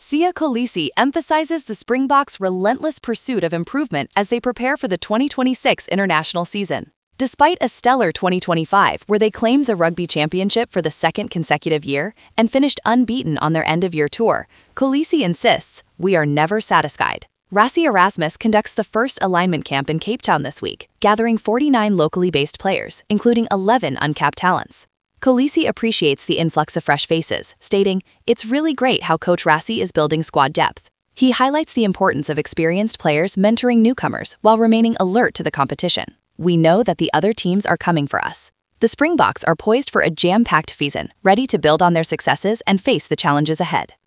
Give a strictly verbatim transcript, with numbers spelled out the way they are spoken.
Sia Kolisi emphasizes the Springboks' relentless pursuit of improvement as they prepare for the twenty twenty-six international season. Despite a stellar twenty twenty-five, where they claimed the Rugby Championship for the second consecutive year and finished unbeaten on their end-of-year tour, Kolisi insists, "We are never satisfied." Rassie Erasmus conducts the first alignment camp in Cape Town this week, gathering forty-nine locally based players, including eleven uncapped talents. Kolisi appreciates the influx of fresh faces, stating, "It's really great how Coach Rassie is building squad depth." He highlights the importance of experienced players mentoring newcomers while remaining alert to the competition. "We know that the other teams are coming for us." The Springboks are poised for a jam-packed season, ready to build on their successes and face the challenges ahead.